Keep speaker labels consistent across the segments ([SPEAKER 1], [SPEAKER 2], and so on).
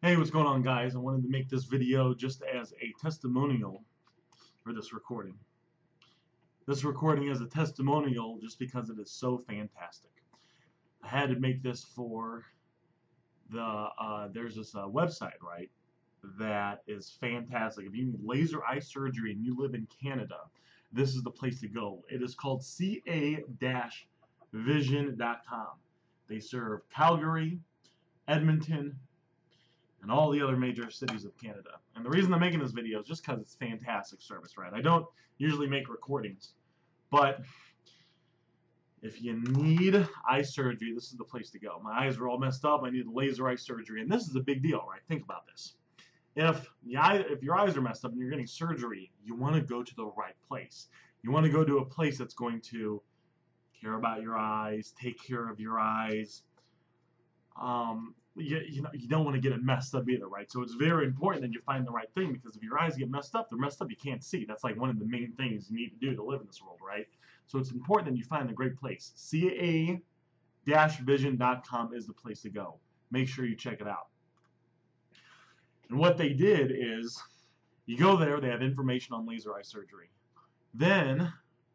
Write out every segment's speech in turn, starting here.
[SPEAKER 1] Hey, what's going on, guys? I wanted to make this video just as a testimonial for this recording. This recording is a testimonial just because it is so fantastic. I had to make this for there's this website, right, that is fantastic. If you need laser eye surgery and you live in Canada, this is the place to go. It is called ca-vision.com. They serve Calgary, Edmonton, and all the other major cities of Canada. And the reason I'm making this video is just because it's fantastic service, right? I don't usually make recordings, but if you need eye surgery, this is the place to go. My eyes are all messed up. I need laser eye surgery, and this is a big deal, right? Think about this. If your eyes are messed up and you're getting surgery, you want to go to the right place. You want to go to a place that's going to care about your eyes, take care of your eyes. You don't want to get it messed up either, right? So it's very important that you find the right thing, because if your eyes get messed up, they're messed up, you can't see. That's like one of the main things you need to do to live in this world, right? So it's important that you find the great place. ca-vision.com is the place to go. Make sure you check it out. And what they did is, you go there, they have information on laser eye surgery. Then,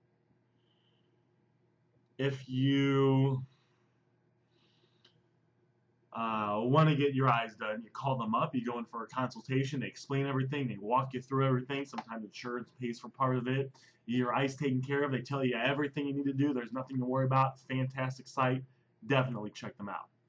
[SPEAKER 1] if you want to get your eyes done, you call them up, you go in for a consultation, they explain everything, they walk you through everything. Sometimes insurance pays for part of it. Your eyes taken care of, they tell you everything you need to do. There's nothing to worry about. Fantastic site. Definitely check them out.